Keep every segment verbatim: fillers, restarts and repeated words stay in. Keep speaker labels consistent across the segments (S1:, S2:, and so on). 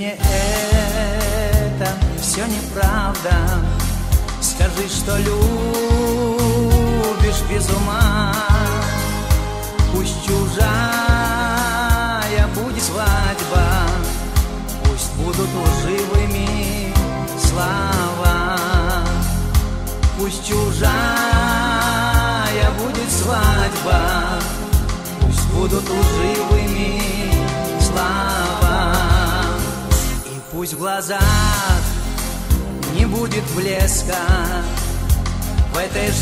S1: мне это все неправда, скажи, что любишь без ума. Пусть чужая будет свадьба, пусть будут лживыми слова. Пусть чужая будет свадьба, пусть будут лживыми слова. И пусть в глазах не будет блеска, в этой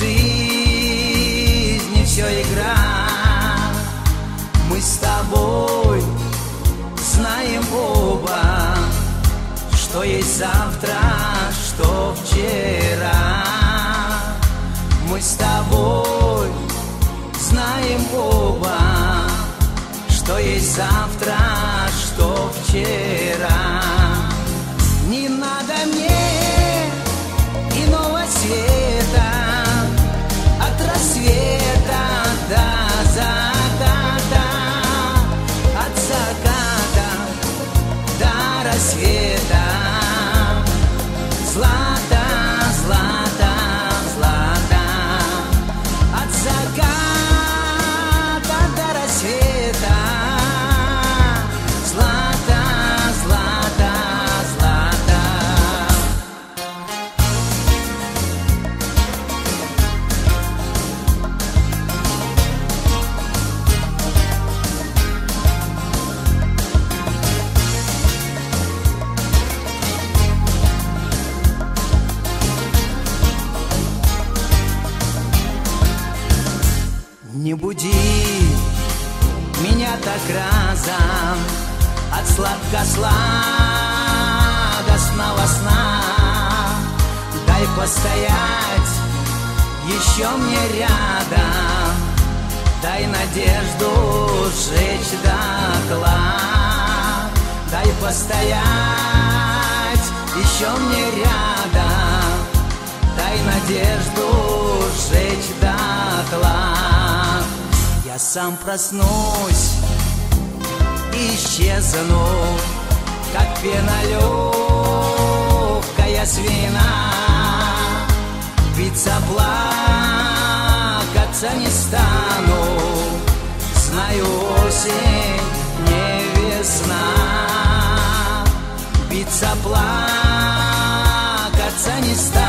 S1: жизни все игра. Мы с тобой знаем оба, что есть завтра, что вчера. Мы с тобой знаем оба, что есть завтра, что вчера. Не надо мне иного света, от рассвета до заката, от заката до рассвета. Злата, злата, злата, от заката до рассвета. Злата, злата, злата. Не буди меня так разом от сладко-сладостного сна. Дай постоять еще мне рядом, дай надежду сжечь дотла. Дай постоять еще мне рядом, дай надежду сжечь дотла. Я сам проснусь и исчезну, как пена легкая с вина. Биться, плакаться не стану, знаю, осень не весна. Биться, плакаться не стану,